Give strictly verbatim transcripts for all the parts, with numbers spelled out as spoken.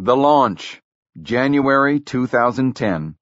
The launch, January two thousand ten.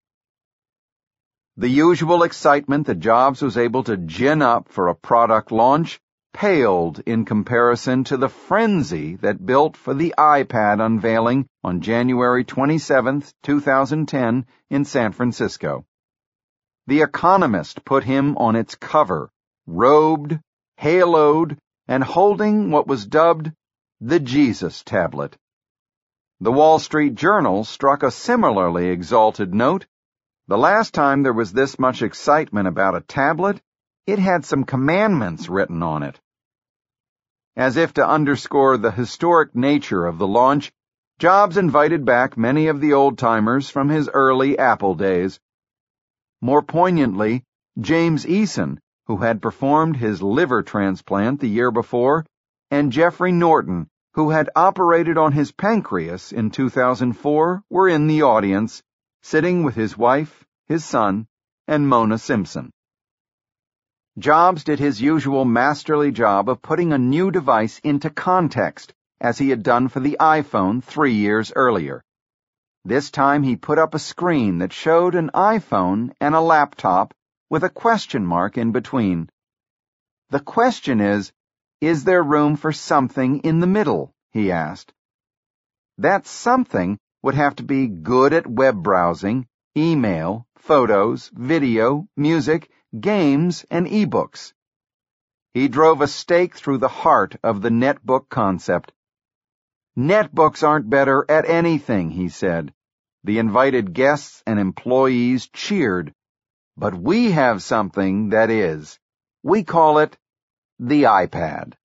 The usual excitement that Jobs was able to gin up for a product launch paled in comparison to the frenzy that built for the iPad unveiling on January twenty-seventh, two thousand ten in San Francisco. The Economist put him on its cover, robed, haloed, and holding what was dubbed the Jesus tablet. The Wall Street Journal struck a similarly exalted note. The last time there was this much excitement about a tablet, it had some commandments written on it. As if to underscore the historic nature of the launch, Jobs invited back many of the old-timers from his early Apple days. More poignantly, James Eason, who had performed his liver transplant the year before, and Jeffrey Norton, who had operated on his pancreas in two thousand four, were in the audience, sitting with his wife, his son, and Mona Simpson. Jobs did his usual masterly job of putting a new device into context, as he had done for the iPhone three years earlier. This time he put up a screen that showed an iPhone and a laptop with a question mark in between. The question is, is there room for something in the middle? He asked. That something would have to be good at web browsing, email, photos, video, music, games, and ebooks. He drove a stake through the heart of the netbook concept. Netbooks aren't better at anything, he said. The invited guests and employees cheered. But we have something that is. We call it the iPad.